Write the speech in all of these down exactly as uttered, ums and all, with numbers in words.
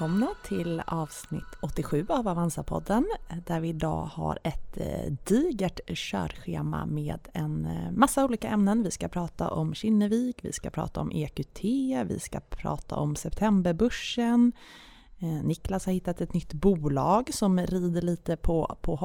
välkomna till avsnitt åttiosju av Avanza-podden där vi idag har ett digert körschema med en massa olika ämnen. Vi ska prata om Kinnevik, vi ska prata om E Q T, vi ska prata om septemberbörsen. Niklas har hittat ett nytt bolag som rider lite på, på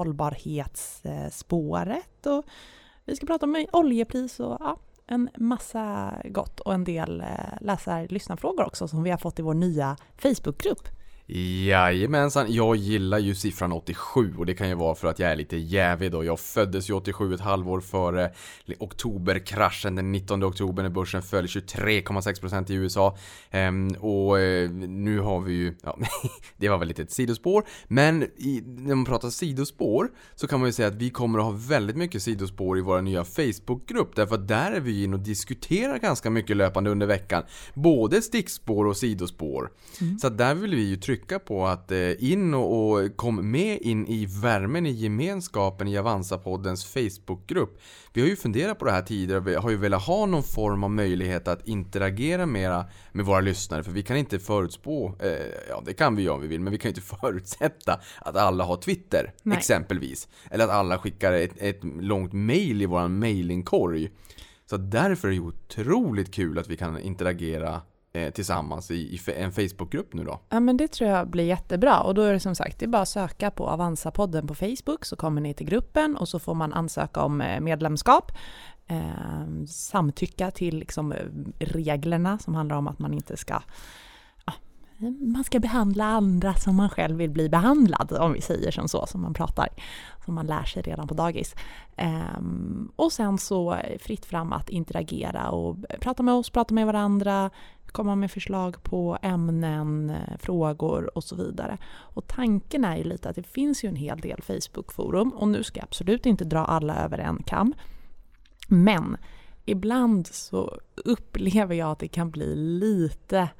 hållbarhetsspåret och vi ska prata om oljepris och ja, en massa gott och en del läsar-lyssnarfrågor också som vi har fått i vår nya Facebookgrupp. Jajamensan, jag gillar ju siffran åttiosju och det kan ju vara för att jag är lite jävig då. Jag föddes ju åttiosju, ett halvår före oktoberkraschen den nittonde oktober när börsen föll tjugotre komma sex procent i U S A. Ehm, och eh, nu har vi ju, ja, det var väl lite ett sidospår, men i, när man pratar sidospår så kan man ju säga att vi kommer att ha väldigt mycket sidospår i våra nya Facebookgrupp, därför att där är vi in och diskuterar ganska mycket löpande under veckan, både stickspår och sidospår. Mm. Så där vill vi ju trycka på att in och, och kom med in i värmen i gemenskapen i Avanza-poddens Facebookgrupp. Vi har ju funderat på det här tidigare, vi har ju velat ha någon form av möjlighet att interagera mera med våra lyssnare, för vi kan inte förutspå, eh, ja det kan vi göra om vi vill, men vi kan inte förutsätta att alla har Twitter. Nej. Exempelvis, eller att alla skickar ett, ett långt mail i våran mailingkorg. Så därför är det otroligt kul att vi kan interagera tillsammans i, i en Facebookgrupp nu då. Ja, men det tror jag blir jättebra och då är det som sagt, det är bara att söka på Avanza-podden på Facebook så kommer ni till gruppen och så får man ansöka om medlemskap, eh, samtycka till liksom reglerna som handlar om att man inte ska ja, man ska behandla andra som man själv vill bli behandlad, om vi säger som så, som man pratar, som man lär sig redan på dagis. Um, och sen så fritt fram att interagera och prata med oss, prata med varandra, komma med förslag på ämnen, frågor och så vidare. Och tanken är ju lite att det finns ju en hel del Facebook-forum och nu ska jag absolut inte dra alla över en kam. Men ibland så upplever jag att det kan bli lite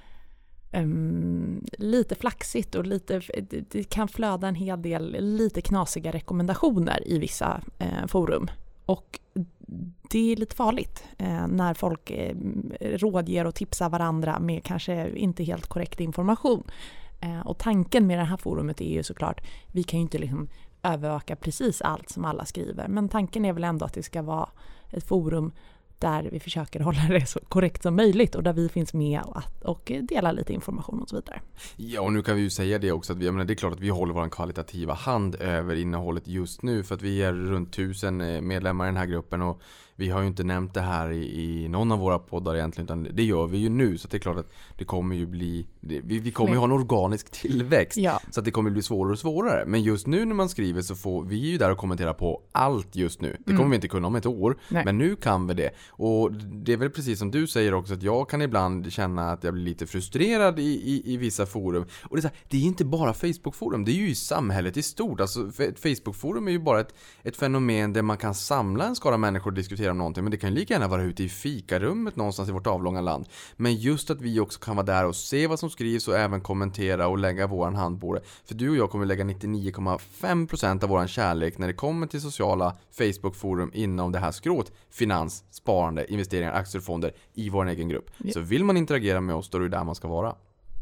Um, lite flaxigt och lite, det kan flöda en hel del lite knasiga rekommendationer i vissa eh, forum och det är lite farligt eh, när folk eh, rådger och tipsar varandra med kanske inte helt korrekt information eh, och tanken med det här forumet är ju såklart, vi kan ju inte liksom övervaka precis allt som alla skriver, men tanken är väl ändå att det ska vara ett forum där vi försöker hålla det så korrekt som möjligt och där vi finns med och, och delar lite information och så vidare. Ja, och nu kan vi ju säga det också att vi, jag menar, det är klart att vi håller vår kvalitativa hand över innehållet just nu för att vi är runt tusen medlemmar i den här gruppen och vi har ju inte nämnt det här i, i någon av våra poddar egentligen, utan det gör vi ju nu, så det är klart att det kommer ju bli det, vi, vi kommer ju ha en organisk tillväxt, ja. Så att det kommer bli svårare och svårare, men just nu när man skriver så får vi ju där och kommentera på allt just nu, det kommer mm. vi inte kunna om ett år. Nej. Men nu kan vi det, och det är väl precis som du säger också att jag kan ibland känna att jag blir lite frustrerad i, i, i vissa forum, och det är, så här, det är inte bara Facebook-forum, det är ju i samhället i stort, alltså ett Facebook-forum är ju bara ett, ett fenomen där man kan samla en skara människor och diskutera om någonting, men det kan ju lika gärna vara ute i fikarummet någonstans i vårt avlånga land. Men just att vi också kan vara där och se vad som skrivs och även kommentera och lägga våran hand på det. För du och jag kommer lägga nittionio komma fem procent av våran kärlek när det kommer till sociala Facebook-forum inom det här skrået. Finans, sparande, investeringar, aktiefonder i vår egen grupp. Ja. Så vill man interagera med oss, då är det där man ska vara.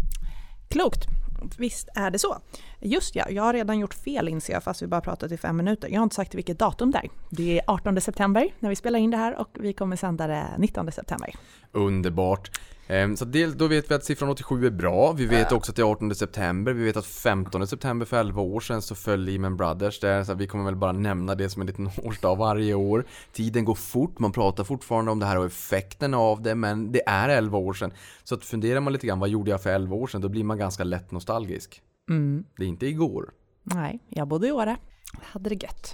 Klokt. Visst är det så. Just ja, jag har redan gjort fel inser jag fast vi bara pratat i fem minuter. Jag har inte sagt vilket datum det är. Det är artonde september när vi spelar in det här och vi kommer sända det nittonde september. Underbart. Så dels, då vet vi att siffran åttiosju är bra. Vi vet också att det är artonde september. Vi vet att femtonde september för elva år sedan så föll Lehman Brothers där. Så vi kommer väl bara nämna det som en liten årsdag varje år. Tiden går fort. Man pratar fortfarande om det här och effekten av det. Men det är elva år sedan. Så att funderar man lite grann, vad gjorde jag för elva år sedan? Då blir man ganska lätt nostalgisk. Mm. Det är inte igår. Nej, jag bodde i Åre. Hade det gött.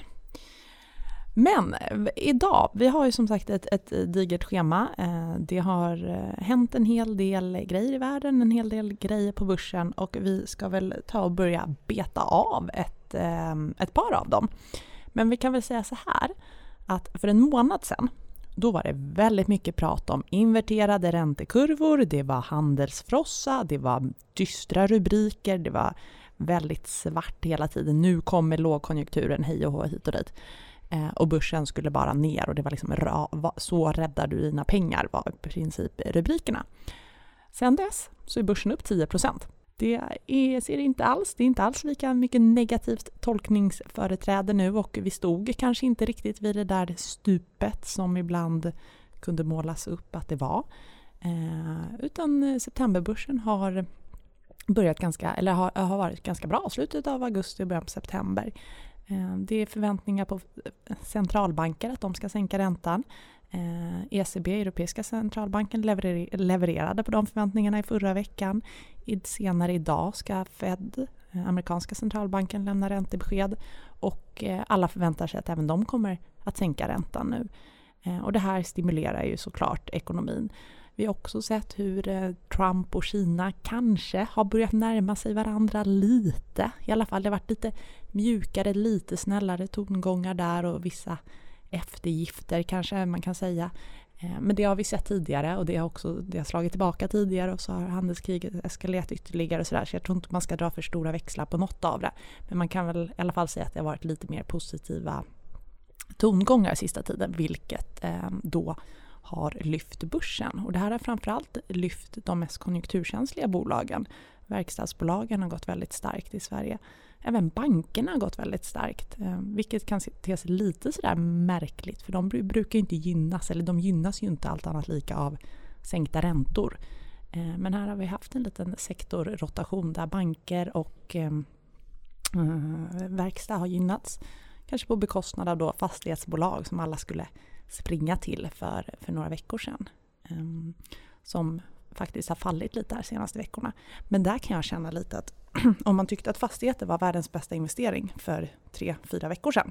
Men idag, vi har ju som sagt ett, ett digert schema. Det har hänt en hel del grejer i världen, en hel del grejer på börsen och vi ska väl ta och börja beta av ett, ett par av dem. Men vi kan väl säga så här, att för en månad sedan, då var det väldigt mycket prat om inverterade räntekurvor, det var handelsfrossa, det var dystra rubriker, det var väldigt svart hela tiden. Nu kommer lågkonjunkturen, hej och hå, hit och dit. Och börsen skulle bara ner och det var liksom så räddar du dina pengar var i princip rubrikerna. Sen dess så är börsen upp tio procent. Det är, ser inte alls, det är inte alls lika mycket negativt tolkningsföreträde nu och vi stod kanske inte riktigt vid det där stupet som ibland kunde målas upp att det var. Eh, utan septemberbörsen har börjat ganska, eller har, har varit ganska bra slutet av augusti och början på september. Eh, det är förväntningar på centralbanker att de ska sänka räntan. Eh, E C B, Europeiska centralbanken, leverer- levererade på de förväntningarna i förra veckan. I, senare idag ska Fed, eh, amerikanska centralbanken, lämna räntebesked och eh, alla förväntar sig att även de kommer att sänka räntan nu. Eh, och det här stimulerar ju såklart ekonomin. Vi har också sett hur eh, Trump och Kina kanske har börjat närma sig varandra lite. I alla fall det har varit lite mjukare, lite snällare tongångar där och vissa eftergifter kanske man kan säga. Eh, men det har vi sett tidigare och det har också det har slagit tillbaka tidigare och så har handelskriget eskalerat ytterligare och sådär. Så jag tror inte man ska dra för stora växlar på något av det. Men man kan väl i alla fall säga att det har varit lite mer positiva tongångar sista tiden, vilket eh, då har lyft börsen. Och det här har framförallt lyft de mest konjunkturkänsliga bolagen. Verkstadsbolagen har gått väldigt starkt i Sverige. Även bankerna har gått väldigt starkt, eh, vilket kan te sig lite sådär märkligt, för de brukar inte gynnas, eller de gynnas ju inte allt annat lika av sänkta räntor. Eh, men här har vi haft en liten sektorrotation där banker och eh, eh, verkstad har gynnats. Kanske på bekostnad av då fastighetsbolag som alla skulle springa till för, för några veckor sedan. Um, som faktiskt har fallit lite här senaste veckorna. Men där kan jag känna lite att om man tyckte att fastigheter var världens bästa investering för tre, fyra veckor sedan.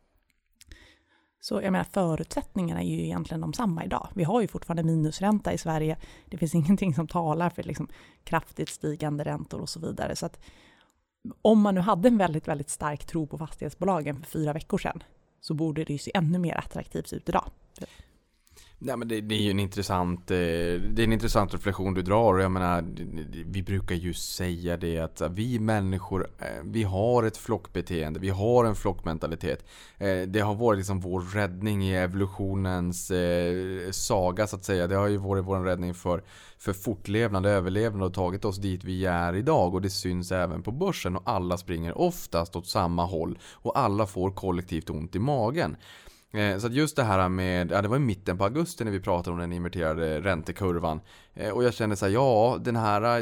Så jag menar, förutsättningarna är ju egentligen de samma idag. Vi har ju fortfarande minusränta i Sverige. Det finns ingenting som talar för liksom kraftigt stigande räntor och så vidare. Så att om man nu hade en väldigt, väldigt stark tro på fastighetsbolagen för fyra veckor sedan, så borde det ju se ännu mer attraktivt ut idag. Nej, men det, det är ju en intressant det är en intressant reflektion du drar. Jag menar, vi brukar ju säga det att vi människor, vi har ett flockbeteende, vi har en flockmentalitet. Det har varit liksom vår räddning i evolutionens saga så att säga. Det har ju varit vår räddning för, för fortlevnad och överlevnad och tagit oss dit vi är idag, och det syns även på börsen, och alla springer oftast åt samma håll och alla får kollektivt ont i magen. Så att just det här med, ja, det var i mitten på augusti när vi pratade om den inverterade räntekurvan, och jag kände så här, ja, den här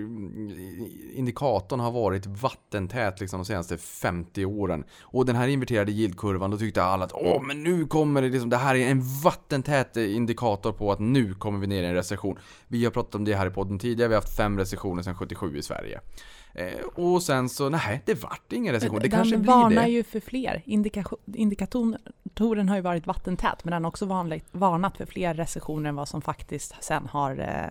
indikatorn har varit vattentät liksom de senaste femtio åren, och den här inverterade yieldkurvan, då tyckte alla att åh, men nu kommer det liksom, det här är en vattentät indikator på att nu kommer vi ner i en recession. Vi har pratat om det här i podden tidigare, vi har haft fem recessioner sedan sjuttiosju i Sverige. Eh, och sen så, nej, det vart ingen recession. Det den kanske blir varnar det. ju för fler. Indika- indikatoren har ju varit vattentät, men den har också vanligt, varnat för fler recessioner än vad som faktiskt sen har eh,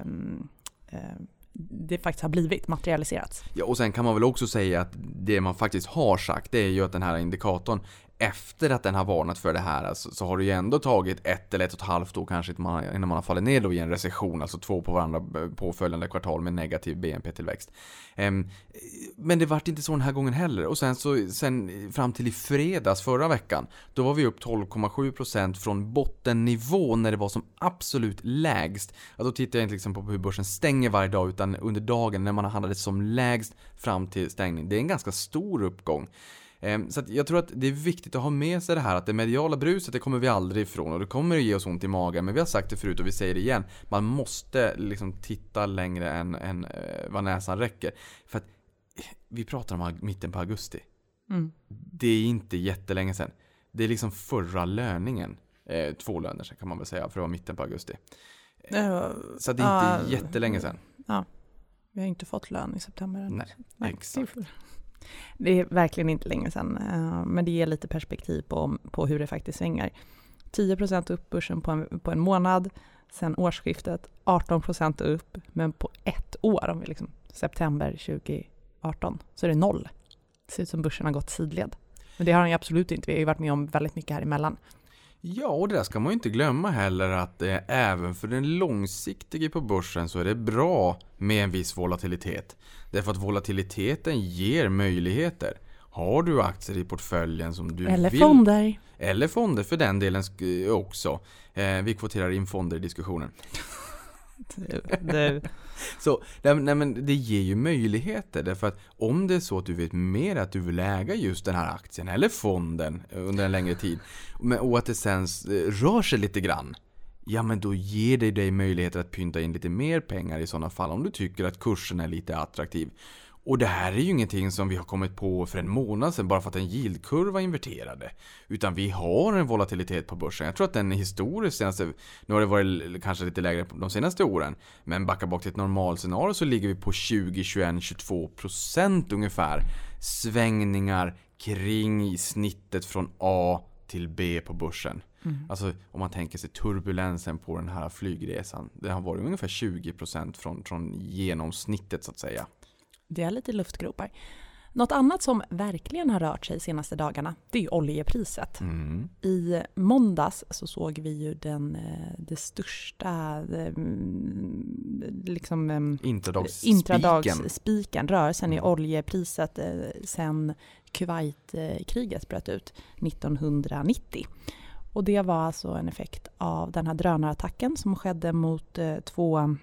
eh, det faktiskt har blivit materialiserats. Ja, och sen kan man väl också säga att det man faktiskt har sagt, det är ju att den här indikatorn, efter att den har varnat för det här, alltså, så har det ju ändå tagit ett eller ett och ett halvt år kanske innan man har fallit ner då i en recession, alltså två på varandra påföljande kvartal med negativ B N P-tillväxt. Um, men det vart inte så den här gången heller. Och sen så sen fram till i fredags förra veckan, då var vi upp tolv komma sju procent från bottennivå när det var som absolut lägst. Ja, då tittar jag inte liksom på hur börsen stänger varje dag, utan under dagen när man har handlat som lägst fram till stängning. Det är en ganska stor uppgång. Så att jag tror att det är viktigt att ha med sig det här, att det mediala bruset, det kommer vi aldrig ifrån, och det kommer att ge oss ont i magen, men vi har sagt det förut och vi säger det igen, man måste liksom titta längre än, än vad näsan räcker, för att vi pratar om mitten på augusti. Mm. Det är inte jättelänge sedan. Det är liksom förra löningen, eh, två löner sedan kan man väl säga, för det var mitten på augusti. Uh, Så det är inte uh, jättelänge sedan. Ja, vi har inte fått lön i september än. Nej, Nej, exakt. Det är verkligen inte länge sedan, men det ger lite perspektiv på, på hur det faktiskt svänger. tio procent upp börsen på en, på en månad, sen årsskiftet arton procent upp, men på ett år, om vi liksom september tjugo arton, så är det noll. Det ser ut som börsen har gått sidled. Men det har den ju absolut inte, vi har ju varit med om väldigt mycket här emellan. Ja, och det där ska man ju inte glömma heller, att eh, även för den långsiktiga på börsen så är det bra med en viss volatilitet. Därför att volatiliteten ger möjligheter. Har du aktier i portföljen som du eller vill... fonder. Eller fonder för den delen också. Eh, vi kvoterar in fonder i diskussionen. du, du. Så nej, nej, men det ger ju möjligheter, därför att om det är så att du vet mer att du vill äga just den här aktien eller fonden under en längre tid, och att det sen rör sig lite grann, ja men då ger det dig möjligheter att pynta in lite mer pengar i sådana fall om du tycker att kursen är lite attraktiv. Och det här är ju ingenting som vi har kommit på för en månad sedan bara för att en yieldkurva inverterade. Utan vi har en volatilitet på börsen. Jag tror att den är historiskt senaste, nu har det varit kanske lite lägre de senaste åren. Men backa bak till ett normalscenario så ligger vi på tjugo, tjugoett, tjugotvå procent ungefär. Svängningar kring snittet från A till B på börsen. Mm. Alltså om man tänker sig turbulensen på den här flygresan. Det har varit ungefär tjugo procent från, från genomsnittet så att säga. Det är lite luftgropar. Något annat som verkligen har rört sig senaste dagarna, det är ju oljepriset. Mm. I måndags så såg vi ju den det största liksom intradagsspiken, intradagsspiken rörelsen mm. i oljepriset sedan Kuwait-kriget bröt ut nittonhundranittio. Och det var alltså en effekt av den här drönarattacken som skedde mot två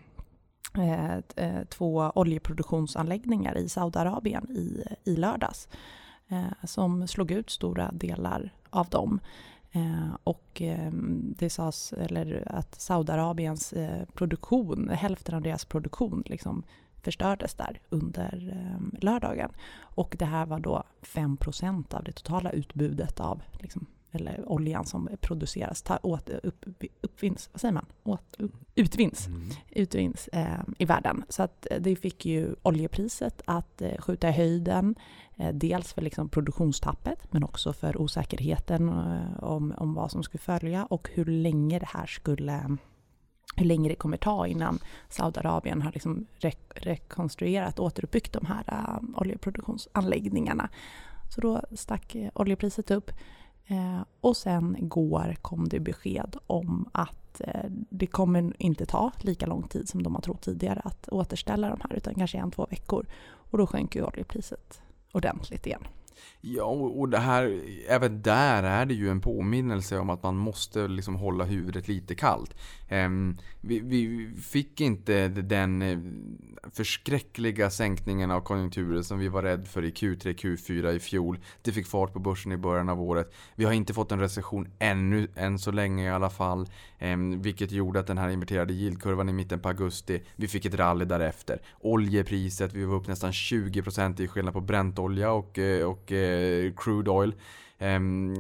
Eh, två oljeproduktionsanläggningar i Saudiarabien i, i lördags eh, som slog ut stora delar av dem. Eh, och eh, det sades eller att Saudiarabiens eh, produktion, hälften av deras produktion liksom förstördes där under eh, lördagen. Och det här var då fem procent av det totala utbudet av liksom, eller oljan som produceras, ta, åt, upp, uppvinns, vad säger man? Åt, upp, utvinns, mm. utvinns eh, i världen. Så att det fick ju oljepriset att eh, skjuta i höjden, eh, dels för liksom produktionstappet men också för osäkerheten eh, om, om vad som skulle följa och hur länge det här skulle, hur länge det kommer ta innan Saudiarabien har liksom re- rekonstruerat och återuppbyggt de här eh, oljeproduktionsanläggningarna. Så då stack eh, oljepriset upp. Eh, och sen igår kom det besked om att eh, det kommer inte ta lika lång tid som de har trott tidigare att återställa de här, utan kanske en, två veckor. Och då sjönk ju oljepriset ordentligt igen. Ja, och det här, även där är det ju en påminnelse om att man måste liksom hålla huvudet lite kallt. Um, vi, vi fick inte den förskräckliga sänkningen av konjunkturen som vi var rädd för i Q tre, Q fyra i fjol. Det fick fart på börsen i början av året. Vi har inte fått en recession ännu, än så länge i alla fall. Um, vilket gjorde att den här inverterade yieldkurvan i mitten på augusti, vi fick ett rally därefter. Oljepriset, vi var upp nästan tjugo procent i skillnad på bräntolja och, och eh, crude oil. Um,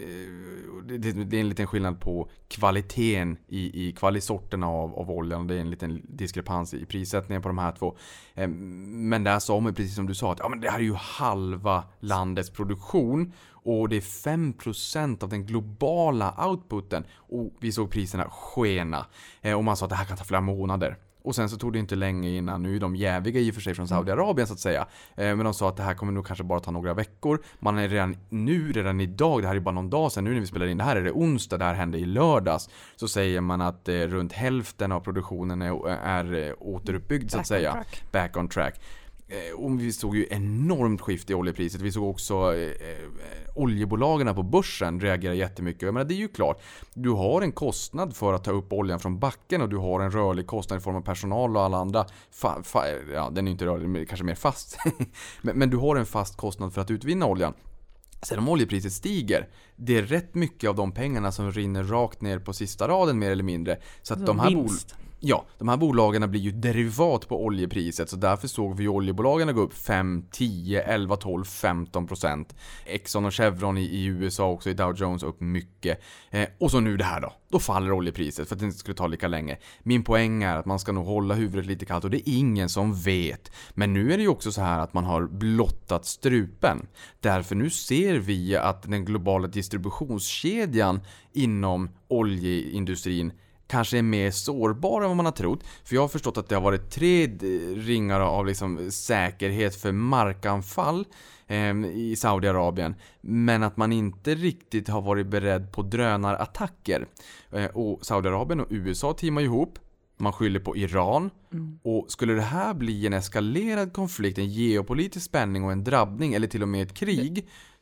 det, det är en liten skillnad på kvaliteten i, i kvalisorterna av, av oljan. Det är en liten diskrepans i prissättningen på de här två. Um, men där sa man precis som du sa att ja, men det här är ju halva landets produktion och det är fem procent av den globala outputen, och vi såg priserna skena. Uh, och man sa att det här kan ta flera månader. Och sen så tog det inte länge innan, nu är de jäviga i och för sig från Saudiarabien så att säga. Eh, men de sa att det här kommer nog kanske bara ta några veckor. Man är redan nu, redan idag, det här är bara någon dag sedan nu när vi spelar in, det här är det onsdag, det här hände i lördags. Så säger man att eh, runt hälften av produktionen är, är eh, återuppbyggd så att säga. Track. Back on track. Och vi såg ju enormt skift i oljepriset. Vi såg också eh, oljebolagen på börsen reagera jättemycket. Jag menar, det är ju klart, du har en kostnad för att ta upp oljan från backen och du har en rörlig kostnad i form av personal och alla andra. Fa- fa- ja, den är inte rörlig, kanske mer fast. men, men du har en fast kostnad för att utvinna oljan. Sen om oljepriset stiger, det är rätt mycket av de pengarna som rinner rakt ner på sista raden mer eller mindre. Så att de här bol- Ja, de här bolagen blir ju derivat på oljepriset, så därför såg vi oljebolagen gå upp fem, tio, elva, tolv, femton procent. Exxon och Chevron i, i U S A också, i Dow Jones upp mycket. Eh, och så nu det här då. Då faller oljepriset för att det inte skulle ta lika länge. Min poäng är att man ska nog hålla huvudet lite kallt och det är ingen som vet. Men nu är det ju också så här att man har blottat strupen. Därför nu ser vi att den globala distributionskedjan inom oljeindustrin kanske är mer sårbar än vad man har trott. För jag har förstått att det har varit tre ringar av liksom säkerhet för markanfall eh, i Saudiarabien. Men att man inte riktigt har varit beredd på drönarattacker. Eh, och Saudiarabien och U S A teamar ihop. Man skyller på Iran. Mm. Och skulle det här bli en eskalerad konflikt, en geopolitisk spänning och en drabbning eller till och med ett krig,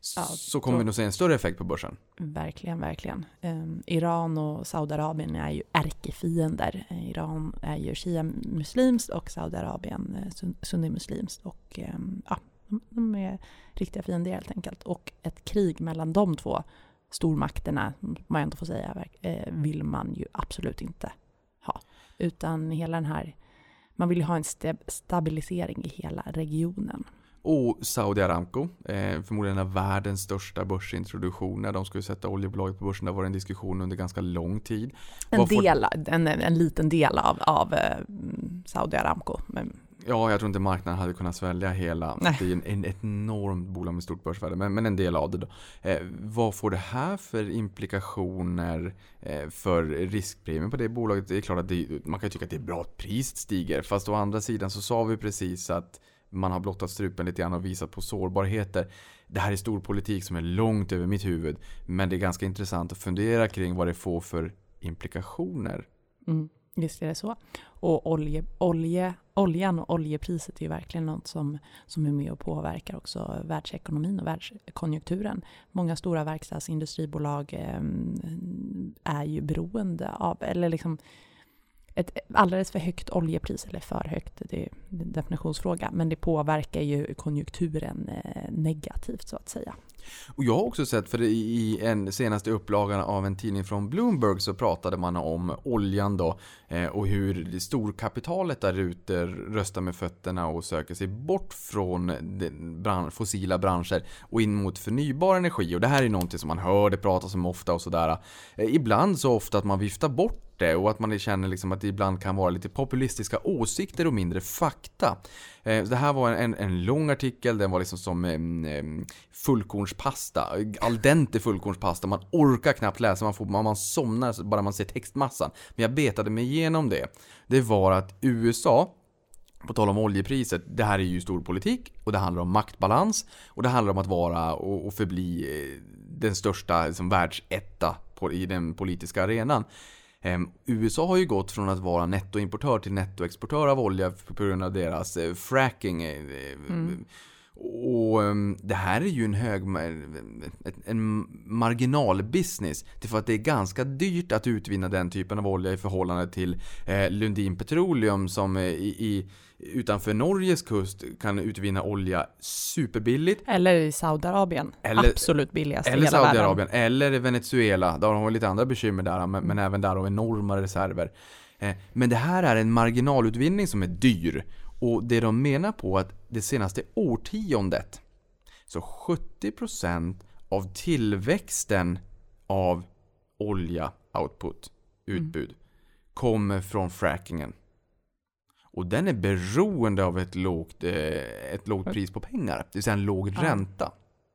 Ja, så kommer vi nog se en större effekt på börsen. Verkligen, verkligen. Um, Iran och Saudiarabien är ju ärkefiender. Iran är ju shia-muslimskt och Saudiarabien sun- sunni-muslimskt. Och um, ja, de är riktiga fiender helt enkelt. Och ett krig mellan de två stormakterna, man ändå får säga, vill man ju absolut inte ha. Utan hela den här, man vill ju ha en st- stabilisering i hela regionen. Och Saudi Aramco, eh, förmodligen en av världens största börsintroduktioner. De skulle sätta oljebolaget på börsen. Det var en diskussion under ganska lång tid. En, del, en, en liten del av, av eh, Saudi Aramco. Men... Ja, jag tror inte marknaden hade kunnat svälja hela. Nej. Det är en, en, ett enormt bolag med stort börsvärde, men, men en del av det då. Eh, vad får det här för implikationer eh, för riskpremien på det bolaget? Det är klart att det, man kan tycka att det är bra att priset stiger, fast å andra sidan så sa vi precis att man har blottat strupen lite grann och visat på sårbarheter. Det här är stor politik som är långt över mitt huvud, men det är ganska intressant att fundera kring vad det får för implikationer. Mm, visst är det så. Och olje, olje, oljan och oljepriset är ju verkligen något som, som är med och påverkar också världsekonomin och världskonjunkturen. Många stora verkstadsindustribolag eh, är ju beroende av, eller liksom ett alldeles för högt oljepris, eller för högt, det är en definitionsfråga, men det påverkar ju konjunkturen eh, negativt så att säga. Och jag har också sett, för i en senaste upplagan av en tidning från Bloomberg så pratade man om oljan då eh, och hur storkapitalet där ute röstar med fötterna och söker sig bort från bran- fossila branscher och in mot förnybar energi. Och det här är någonting som man hör, det pratas om ofta och sådär. Eh, ibland så ofta att man viftar bort det och att man känner liksom att det ibland kan vara lite populistiska åsikter och mindre fakta. Eh, det här var en, en lång artikel, den var liksom som eh, fullkornspasta, al dente fullkornspasta, man orkar knappt läsa, man, får, man, man somnar bara man ser textmassan. Men jag betade mig igenom det. Det var att U S A, på tal om oljepriset, det här är ju stor politik och det handlar om maktbalans och det handlar om att vara och, och förbli den största liksom, världsetta på, i den politiska arenan. Um, U S A har ju gått från att vara nettoimportör till nettoexportör av olja på grund av deras uh, fracking. Mm. Och um, det här är ju en hög en marginalbusiness. Det är för att det är ganska dyrt att utvinna den typen av olja i förhållande till eh, Lundin Petroleum som eh, i, i, utanför Norges kust kan utvinna olja superbilligt. Eller i Saudiarabien. Eller, absolut billigast eller i hela Saudiarabien. Världen. Eller i Venezuela. Där har de lite andra bekymmer där, men, mm. men även där har de enorma reserver. Eh, men det här är en marginalutvinning som är dyr. Och det de menar på att det senaste årtiondet så sjuttio procent av tillväxten av olja output, utbud, mm. kommer från frackingen. Och den är beroende av ett lågt, eh, ett lågt pris på pengar, det vill säga en låg ja. ränta.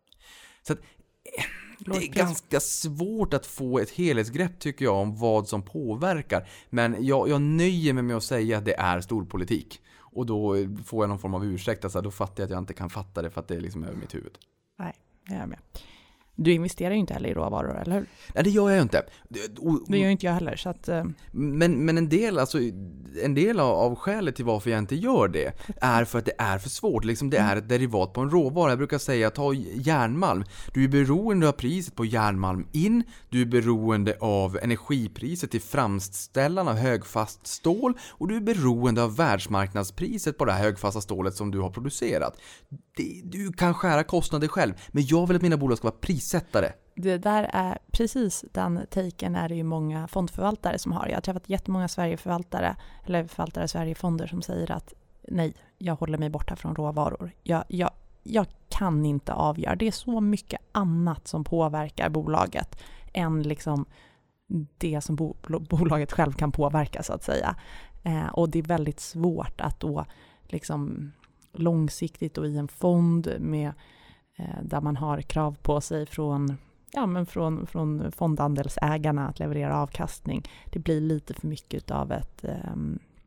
Så att, eh, det är ganska svårt att få ett helhetsgrepp tycker jag om vad som påverkar. Men jag, jag nöjer mig med att säga att det är storpolitik. Och då får jag någon form av ursäkt. Alltså, då fattar jag att jag inte kan fatta det för att det är liksom över mitt huvud. Nej, jag är med. Du investerar ju inte heller i råvaror, eller hur? Nej, det gör jag inte. Och, det gör inte jag heller. Så att, uh... men, men en del, alltså, en del av, av skälet till varför jag inte gör det är för att det är för svårt. Liksom det är ett derivat på en råvara. Jag brukar säga, ta järnmalm. Du är beroende av priset på järnmalm in. Du är beroende av energipriset till framställan av högfast stål. Och du är beroende av världsmarknadspriset på det här högfasta stålet som du har producerat. Det, du kan skära kostnader själv. Men jag vill att mina bolag ska vara prissättare. Det där är precis den taken är det ju många fondförvaltare som har. Jag har träffat jättemånga Sverigeförvaltare eller förvaltare Sverigefonder som säger att nej, jag håller mig borta från råvaror. Jag, jag, jag kan inte avgöra. Det är så mycket annat som påverkar bolaget än liksom det som bo, bolaget själv kan påverka så att säga. Eh, och det är väldigt svårt att då liksom långsiktigt och i en fond med eh, där man har krav på sig från ja men från från fondandelsägarna att leverera avkastning. Det blir lite för mycket av ett eh,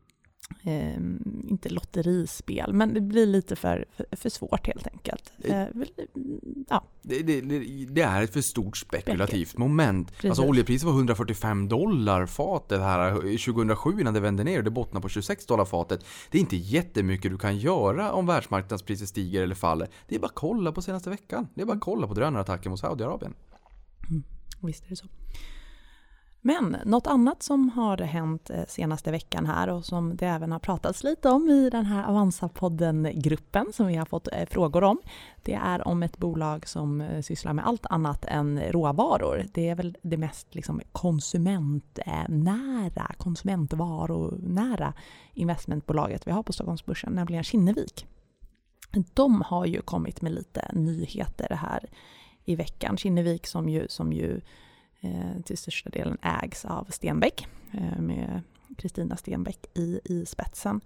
Eh, inte lotterispel, men det blir lite för, för, för svårt helt enkelt. Eh, ja. det, det, det är ett för stort spekulativt Spekel. moment. Precis. Alltså oljepriset var hundrafyrtiofem dollar fatet här tjugohundrasju innan det vände ner och det bottnar på tjugosex dollar fatet. Det är inte jättemycket du kan göra om världsmarknadspriset stiger eller faller. Det är bara att kolla på senaste veckan. Det är bara att kolla på drönarattacken mot Saudiarabien. Mm, visst är det så. Men något annat som har hänt senaste veckan här och som det även har pratats lite om i den här Avanza-podden-gruppen som vi har fått frågor om, det är om ett bolag som sysslar med allt annat än råvaror. Det är väl det mest liksom konsumentnära, konsumentvarunära investmentbolaget vi har på Stockholmsbörsen, nämligen Kinnevik. De har ju kommit med lite nyheter här i veckan. Kinnevik som ju, som ju till största delen ägs av Stenbeck med Kristina Stenbeck i, i spetsen.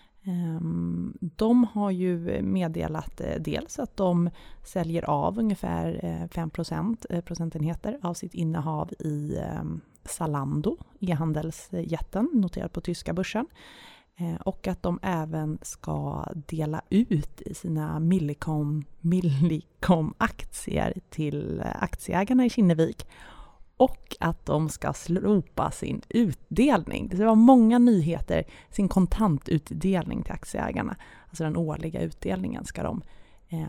De har ju meddelat dels att de säljer av ungefär fem procent, procentenheter av sitt innehav i Zalando, e-handelsjätten noterad på tyska börsen. Och att de även ska dela ut sina Millicom, Millicom-aktier till aktieägarna i Kinnevik. Och att de ska slopa sin utdelning. Det var många nyheter, sin kontantutdelning till aktieägarna. Alltså den årliga utdelningen ska de eh,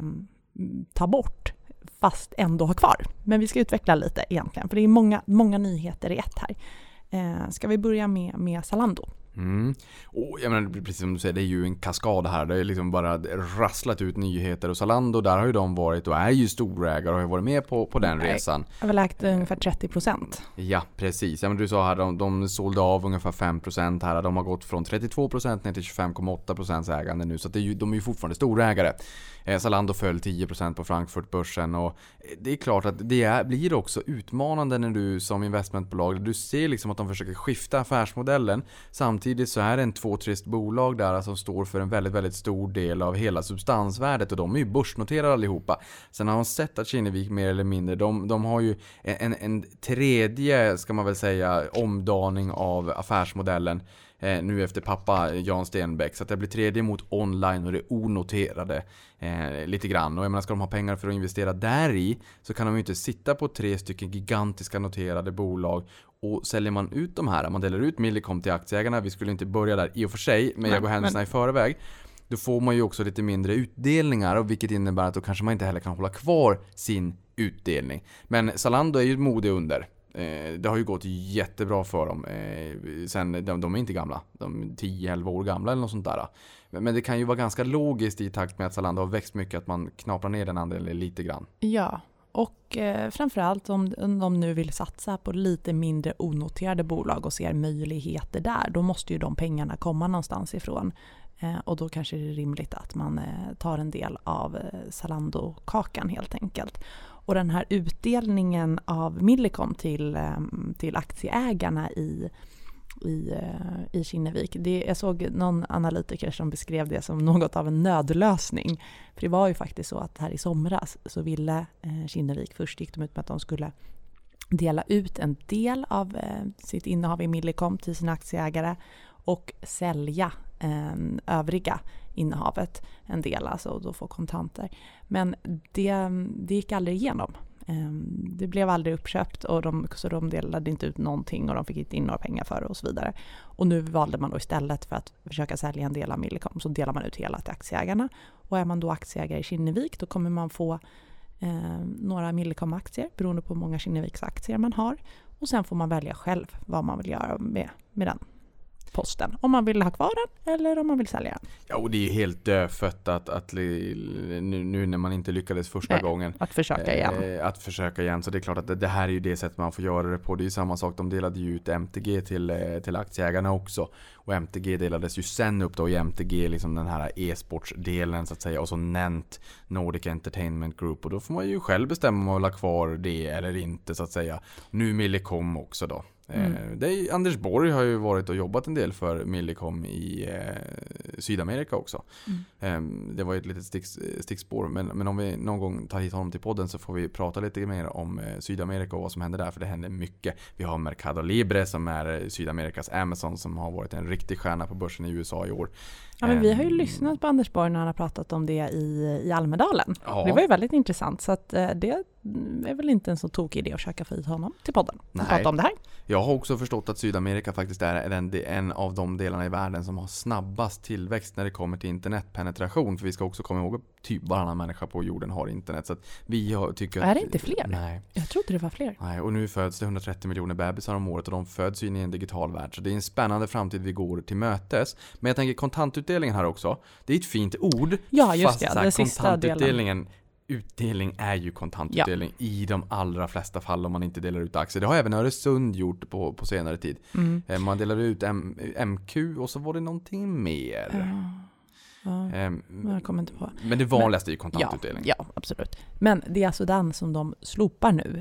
ta bort fast ändå ha kvar. Men vi ska utveckla lite egentligen, för det är många, många nyheter i ett här. Eh, ska vi börja med, med Zalando? Mm. Och jag menar, precis som du säger, det är ju en kaskad här. Det är liksom bara rasslat ut nyheter. Och Zalando, där har ju de varit och är ju storägare och har varit med på, på den resan. Jag har väl ägt ungefär trettio procent. Ja, precis. Ja, men du sa här, de, de sålde av ungefär fem procent här. De har gått från trettiotvå procent ner till tjugofem komma åtta procent ägande nu. Så att det är ju, de är ju fortfarande storägare. Eh, Zalando föll tio procent på Frankfurtbörsen. Och det är klart att det är, blir också utmanande när du som investmentbolag, du ser liksom att de försöker skifta affärsmodellen. Samtidigt så är det en tvåtrist bolag där som står för en väldigt, väldigt stor del av hela substansvärdet, och de är ju börsnoterade allihopa. Sen har man sett att Kinnevik mer eller mindre, de, de har ju en, en tredje, ska man väl säga, omdaning av affärsmodellen eh, nu efter pappa Jan Stenbeck. Så att det blir tredje mot online och det onoterade eh, lite grann. Och jag menar, ska de ha pengar för att investera där i, så kan de ju inte sitta på tre stycken gigantiska noterade bolag. Och säljer man ut de här, man delar ut Millicom till aktieägarna, vi skulle inte börja där i och för sig, men jag går händelserna i förväg, då får man ju också lite mindre utdelningar, och vilket innebär att då kanske man inte heller kan hålla kvar sin utdelning. Men Zalando är ju ett mode under. Eh, det har ju gått jättebra för dem. Eh, sen, de, de är inte gamla, de är tio elva år gamla eller något sånt där. Men, men det kan ju vara ganska logiskt i takt med att Zalando har växt mycket, att man knaprar ner den andelen lite grann. Ja. Och eh, framförallt om, om de nu vill satsa på lite mindre onoterade bolag och ser möjligheter där, då måste ju de pengarna komma någonstans ifrån. Eh, och då kanske det är rimligt att man eh, tar en del av eh, Zalando-kakan helt enkelt. Och den här utdelningen av Millicom till, eh, till aktieägarna i i, i Kinnevik. Det, jag såg någon analytiker som beskrev det som något av en nödlösning. För det var ju faktiskt så att här i somras så ville eh, Kinnevik, först gick de ut med att de skulle dela ut en del av eh, sitt innehav i Millicom till sina aktieägare och sälja eh, övriga innehavet, en del alltså, och då få kontanter. Men det, det gick aldrig igenom. Det blev aldrig uppköpt, och de, så de delade inte ut någonting och de fick inte in några pengar för det och så vidare. Och nu valde man då istället för att försöka sälja en del av Millicom, så delar man ut hela till aktieägarna. Och är man då aktieägare i Kinnevik, då kommer man få eh, några Millicom-aktier beroende på hur många Kinneviks aktier man har. Och sen får man välja själv vad man vill göra med, med den posten. Om man vill ha kvar den eller om man vill sälja den. Ja, och det är helt dödfött att, att nu, nu när man inte lyckades första Nej, gången. Att försöka igen. Eh, att försöka igen. Så det är klart att det, det här är ju det sätt man får göra det på. Det är ju samma sak. De delade ju ut M T G till, till aktieägarna också. Och M T G delades ju sen upp då i M T G, liksom den här e-sportsdelen så att säga. Och så Nent, Nordic Entertainment Group. Och då får man ju själv bestämma om man vill ha kvar det eller inte så att säga. Nu Millicom också då. Mm. Det är, Anders Borg har ju varit och jobbat en del för Millicom i eh, Sydamerika också. Mm. Eh, det var ett litet stick, stickspår, men, men om vi någon gång tar hit honom till podden så får vi prata lite mer om eh, Sydamerika och vad som händer där, för det händer mycket. Vi har Mercado Libre som är Sydamerikas Amazon, som har varit en riktig stjärna på börsen i U S A i år. Ja, men vi har ju lyssnat på Anders Borg när han har pratat om det i, i Almedalen. Ja. Det var ju väldigt intressant, så att, eh, det är väl inte en så tokig idé att försöka få hit honom till podden och Nej. prata om det här. Jag har också förstått att Sydamerika faktiskt är en, en av de delarna i världen som har snabbast tillväxt när det kommer till internetpenetration. För vi ska också komma ihåg att typ varannan människa på jorden har internet. Så att vi har, tycker att, är det inte fler? Nej. Jag trodde det var fler. Nej, och nu föds det hundratrettio miljoner bebisar om året och de föds in i en digital värld. Så det är en spännande framtid vi går till mötes. Men jag tänker kontantutdelningen här också. Det är ett fint ord. Ja, just fast det. Så här, Den sista kontantutdelningen delen. Utdelning är ju kontantutdelning ja. i de allra flesta fall om man inte delar ut aktier. Det har även Öresund gjort på, på senare tid. Mm. Man delade ut M- MQ och så var det någonting mer. Ja. Ja, um, jag kommer inte på. Men det vanligaste är ju kontantutdelning. Ja, ja, absolut. Men det är alltså den som de slopar nu.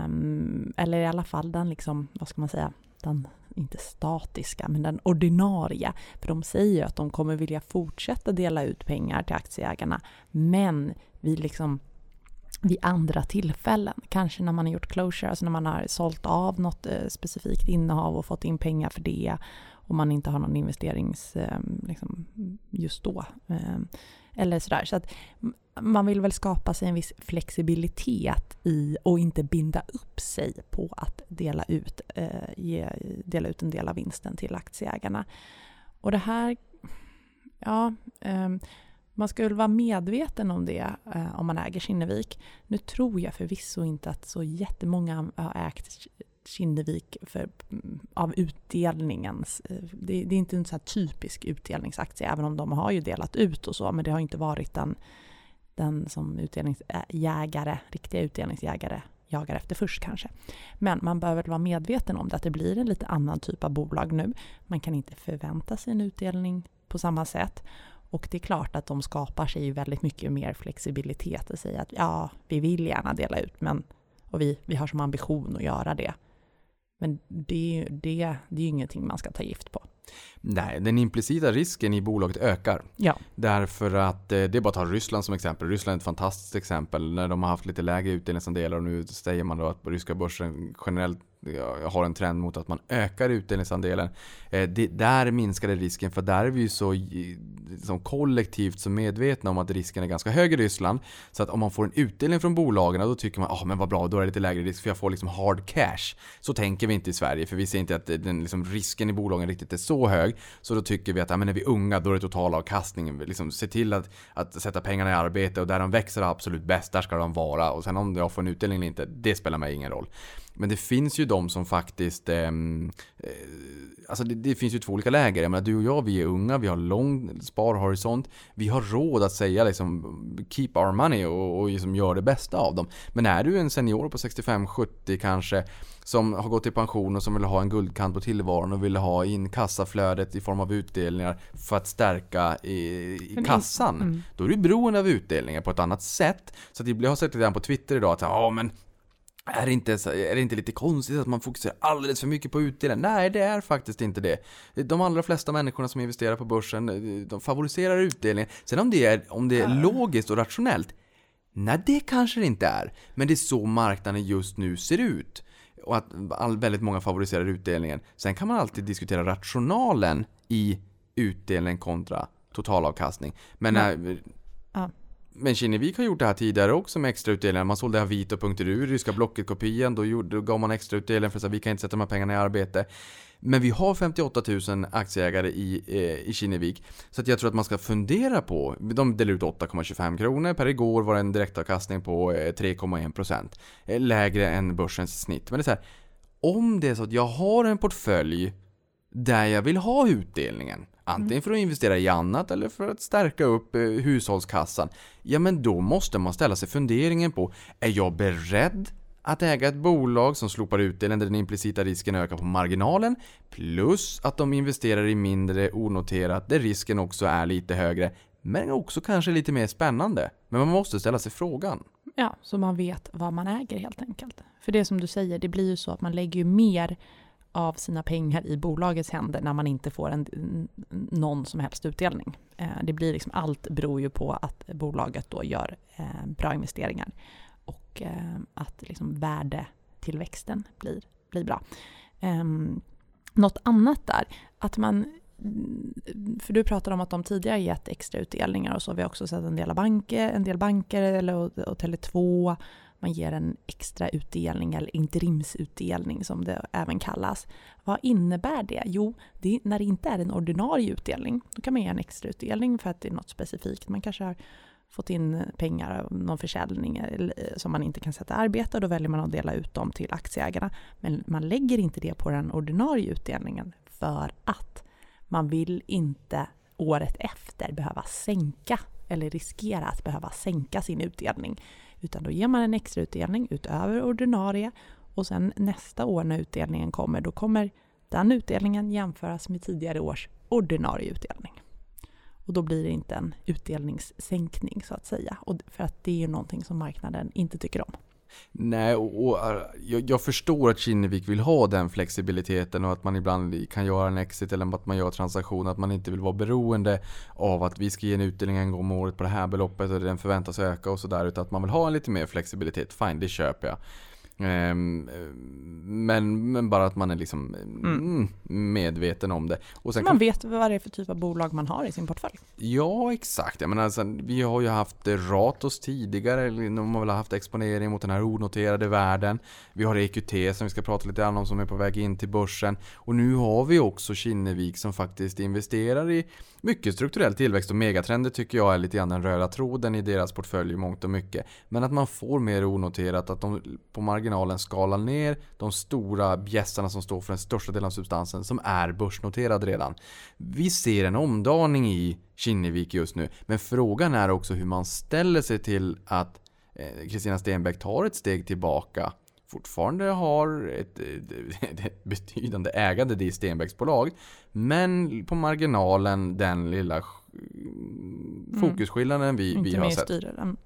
Um, eller i alla fall den liksom, vad ska man säga, den inte statiska, men den ordinarie. För de säger ju att de kommer vilja fortsätta dela ut pengar till aktieägarna. Men vi liksom vid andra tillfällen, kanske när man har gjort closure, alltså när man har sålt av något eh, specifikt innehav och fått in pengar för det och man inte har någon investerings eh, liksom, just då. Eh, eller sådär. Så att man vill väl skapa sig en viss flexibilitet i och inte binda upp sig på att dela ut, eh, ge, dela ut en del av vinsten till aktieägarna. Och det här, ja... Eh, man ska väl vara medveten om det eh, om man äger Kinnevik. Nu tror jag förvisso inte att så jättemånga har ägt Kinnevik för, av utdelningens. Det, det är inte en så här typisk utdelningsaktie, även om de har ju delat ut och så. Men det har inte varit den, den som utdelningsjägare, riktiga utdelningsjägare jagar efter först kanske. Men man behöver vara medveten om det, att det blir en lite annan typ av bolag nu. Man kan inte förvänta sig en utdelning på samma sätt. Och det är klart att de skapar sig ju väldigt mycket mer flexibilitet och säger att ja, vi vill gärna dela ut, men och vi, vi har som ambition att göra det. Men det, det, det är ju ingenting man ska ta gift på. Nej, den implicita risken i bolaget ökar. Ja. Därför att det är bara att ta Ryssland som exempel. Ryssland är ett fantastiskt exempel när de har haft lite lägre utdelningsandelar och nu säger man då att ryska börsen generellt har en trend mot att man ökar utdelningsandelen. Det, där minskade risken, för där är vi ju så som kollektivt så medvetna om att risken är ganska hög i Ryssland. Så att om man får en utdelning från bolagen, då tycker man, ja ah, men vad bra, då är det lite lägre risk för jag får liksom hard cash. Så tänker vi inte i Sverige, för vi ser inte att den, liksom, risken i bolagen riktigt är så hög. Så då tycker vi att ja, men när vi är unga, då är det totalavkastningen. Liksom, se till att, att sätta pengarna i arbete, och där de växer absolut bäst, där ska de vara. Och sen om jag får en utdelning eller inte, det spelar mig ingen roll. Men det finns ju de som faktiskt eh, eh, alltså det, det finns ju två olika läger. Jag menar, du och jag, vi är unga, vi har lång sparhorisont, vi har råd att säga liksom keep our money och, och liksom gör det bästa av dem. Men är du en senior på sextiofem sjuttio kanske, som har gått i pension och som vill ha en guldkant på tillvaron och vill ha in kassaflödet i form av utdelningar för att stärka i, i kassan, mm. då är du beroende av utdelningar på ett annat sätt. Så att jag har sett det där på Twitter idag att ja, men Är det, inte, är det inte lite konstigt att man fokuserar alldeles för mycket på utdelning? Nej, det är faktiskt inte det. De allra flesta människorna som investerar på börsen, de favoriserar utdelningen. Sen om det är, om det är äh. logiskt och rationellt, nej, det kanske det inte är. Men det är så marknaden just nu ser ut. Och att all, väldigt många favoriserar utdelningen. Sen kan man alltid diskutera rationalen i utdelning kontra totalavkastning. Men när... Ja. Men Kinnevik har gjort det här tidigare också med extra utdelningar. Man sålde Avito punkt ru, ryska Blocket-kopian. Då, då gav man extra utdelning för att vi kan inte sätta de här pengarna i arbete. Men vi har femtioåtta tusen aktieägare i, eh, i Kinnevik. Så att jag tror att man ska fundera på. De delar ut åtta komma tjugofem kronor. Per igår var det en direktavkastning på eh, tre komma en procent. Eh, lägre än börsens snitt. Men det är så här, om det är så att jag har en portfölj där jag vill ha utdelningen, antingen för att investera i annat eller för att stärka upp eh, hushållskassan, ja, men då måste man ställa sig funderingen på, är jag beredd att äga ett bolag som slopar utdelningen där den implicita risken ökar på marginalen, plus att de investerar i mindre onoterat där risken också är lite högre, men också kanske lite mer spännande. Men man måste ställa sig frågan. Ja, så man vet vad man äger helt enkelt. För det som du säger, det blir ju så att man lägger ju mer av sina pengar i bolagets händer när man inte får en, någon som helst utdelning. Det blir liksom, allt beror ju på att bolaget då gör bra investeringar och att liksom värdetillväxten blir, blir bra. Något annat där, att man, för du pratar om att de tidigare gett extra utdelningar och så har vi också sett en del av banker, en del banker eller och, och Tele två, man ger en extra utdelning eller interimsutdelning som det även kallas. Vad innebär det? Jo, det, när det inte är en ordinarie utdelning, då kan man ge en extra utdelning för att det är något specifikt. Man kanske har fått in pengar av någon försäljning som man inte kan sätta i arbete och då väljer man att dela ut dem till aktieägarna. Men man lägger inte det på den ordinarie utdelningen för att man vill inte året efter behöva sänka eller riskera att behöva sänka sin utdelning. Utan då ger man en extra utdelning utöver ordinarie och sen nästa år när utdelningen kommer, då kommer den utdelningen jämföras med tidigare års ordinarie utdelning. Och då blir det inte en utdelningssänkning så att säga. Och för att det är ju någonting som marknaden inte tycker om. Nej, och, och jag, jag förstår att Kinnevik vill ha den flexibiliteten och att man ibland kan göra en exit eller att man gör transaktioner, att man inte vill vara beroende av att vi ska ge en utdelning en gång om året på det här beloppet och den förväntas öka och sådär, utan att man vill ha en lite mer flexibilitet. Fine, det köper jag. Um, men, men bara att man är liksom mm. medveten om det. Och sen man kan... vet vad det är för typ av bolag man har i sin portfölj. Ja, exakt. Jag menar, alltså, vi har ju haft Ratos tidigare, de har väl haft exponering mot den här onoterade världen. Vi har E Q T som vi ska prata lite om som är på väg in till börsen. Och nu har vi också Kinnevik som faktiskt investerar i mycket strukturell tillväxt och megatrender tycker jag är lite grann den röda tråden i deras portfölj i mångt och mycket. Men att man får mer onoterat, att de på marginalen skalar ner de stora bjässarna som står för den största delen av substansen som är börsnoterad redan. Vi ser en omdaning i Kinnevik just nu, men frågan är också hur man ställer sig till att Kristina Stenbeck tar ett steg tillbaka, fortfarande har ett, ett, ett betydande ägande i Stenbecks bolag, men på marginalen den lilla fokusskillnaden vi, mm. vi har sett. Inte med i styrelsen.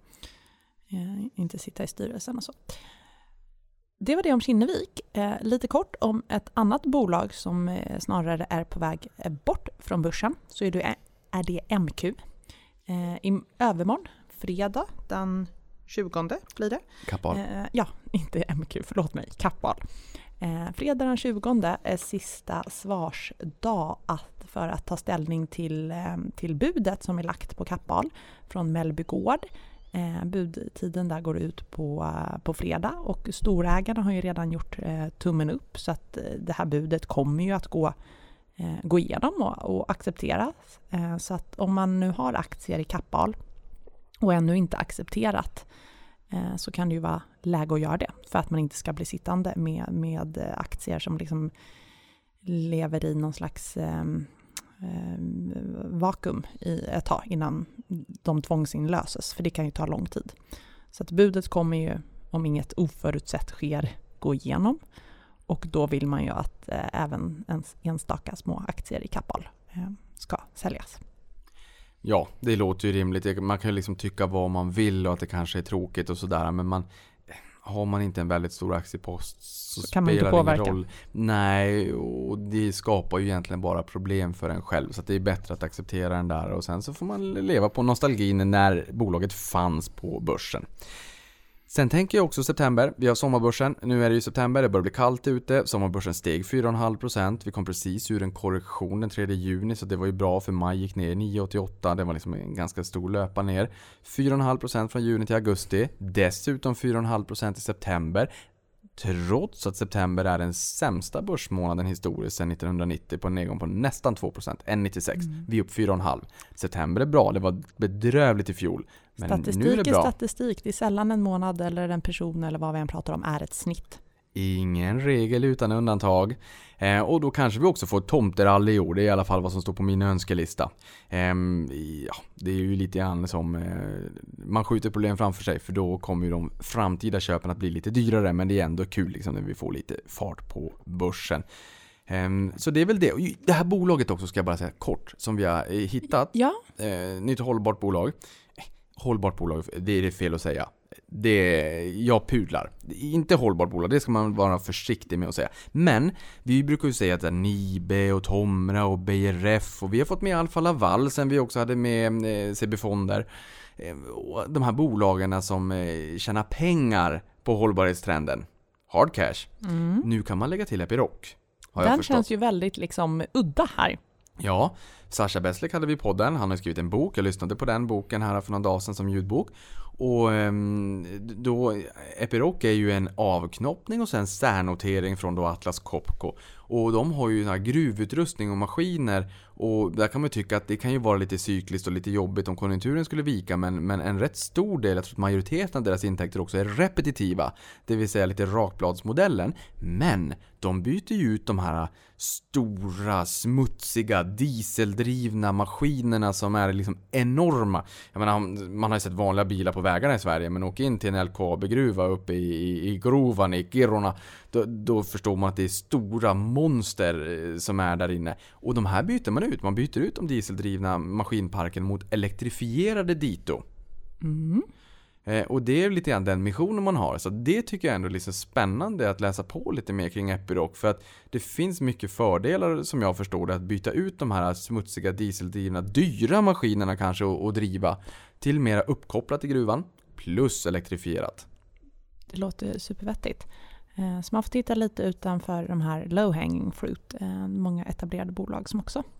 Inte sitta i styrelsen och så. Det var det om Kinnevik. Eh, lite kort om ett annat bolag som eh, snarare är på väg eh, bort från börsen. Så är det, är det M Q. Eh, I övermorgon, fredag den tjugonde blir det. Kappahl. Eh, ja, inte M Q, förlåt mig. Kappahl. Eh, fredag den tjugonde är sista svarsdag att, för att ta ställning till, eh, till budet som är lagt på Kappahl från Mellby Gård. Eh, budtiden där går ut på, på fredag och storägarna har ju redan gjort eh, tummen upp så att eh, det här budet kommer ju att gå, eh, gå igenom och, och accepteras. Eh, så att om man nu har aktier i Kappahl och ännu inte accepterat eh, så kan det ju vara läge att göra det för att man inte ska bli sittande med, med aktier som liksom lever i någon slags eh, vakuum i ett tag innan de tvångsinlöses, för det kan ju ta lång tid. Så att budet kommer ju, om inget oförutsett sker, gå igenom och då vill man ju att eh, även ens enstaka små aktier i Kappahl eh, ska säljas. Ja, det låter ju rimligt. Man kan ju liksom tycka vad man vill och att det kanske är tråkigt och sådär, men man har man inte en väldigt stor aktiepost så, så kan man spelar det ingen roll. Nej, och det skapar ju egentligen bara problem för en själv. Så att det är bättre att acceptera den där och sen så får man leva på nostalgin när bolaget fanns på börsen. Sen tänker jag också september. Vi har sommarbörsen. Nu är det ju september. Det börjar bli kallt ute. Sommarbörsen steg fyra komma fem procent. Vi kom precis ur en korrektion den tredje juni. Så det var ju bra för maj gick ner nio komma åttioåtta. Det var liksom en ganska stor löpa ner. fyra komma fem procent från juni till augusti. Dessutom fyra komma fem procent i september. Trots att september är den sämsta börsmånaden historiskt sedan nittonhundranittio på en nedgång på nästan två procent. en komma nittiosex. Mm. Vi är upp fyra komma fem. September är bra. Det var bedrövligt i fjol. Men statistik nu är det bra. är statistik. Det är sällan en månad eller en person eller vad vi än pratar om är ett snitt. Ingen regel utan undantag. Eh, och då kanske vi också får tomterall i år. Det är i alla fall vad som står på min önskelista. Eh, ja, det är ju lite grann som eh, man skjuter problem framför sig, för då kommer ju de framtida köpen att bli lite dyrare, men det är ändå kul liksom, när vi får lite fart på börsen. Eh, så det är väl det. Och det här bolaget också ska jag bara säga kort som vi har hittat. Ja. Eh, nytt hållbart bolag. Hållbart bolag, det är det fel att säga. Det, jag pudlar. Inte hållbart bolag, det ska man vara försiktig med att säga. Men vi brukar ju säga att Nibe och Tomra och B R F, och vi har fått med Alfa Laval sen vi också hade med C B-fonder. De här bolagen som tjänar pengar på hållbarhetstrenden. Hard cash. Mm. Nu kan man lägga till Epiroc. Den känns ju väldigt liksom udda här. Ja, Sascha Beslik hade vi på den. Han har skrivit en bok. Jag lyssnade på den boken här för någon dag sedan som ljudbok. Och då, Epiroc är ju en avknoppning och sen särnotering från då Atlas Copco. Och de har ju så här gruvutrustning och maskiner, och där kan man tycka att det kan ju vara lite cykliskt och lite jobbigt om konjunkturen skulle vika, men, men en rätt stor del, jag tror att majoriteten av deras intäkter också är repetitiva, det vill säga lite rakbladsmodellen. Men de byter ju ut de här stora, smutsiga, dieseldrivna maskinerna som är liksom enorma. Jag menar, man har ju sett vanliga bilar på vägarna i Sverige, men åk in till en L K A B-gruva uppe i, i, i Grovan, i Kiruna, då, då förstår man att det är stora monster som är där inne. Och de här byter man ut. Man byter ut de dieseldrivna maskinparken mot elektrifierade dito. Mm. Eh, och det är lite grann den missionen man har. Så det tycker jag ändå är lite spännande att läsa på lite mer kring Epiroc. För att det finns mycket fördelar, som jag förstår det, att byta ut de här smutsiga, dieseldrivna, dyra maskinerna kanske och, och driva till mera uppkopplat i gruvan plus elektrifierat. Det låter supervettigt. Så man får titta lite utanför de här low-hanging fruit. Många etablerade bolag som också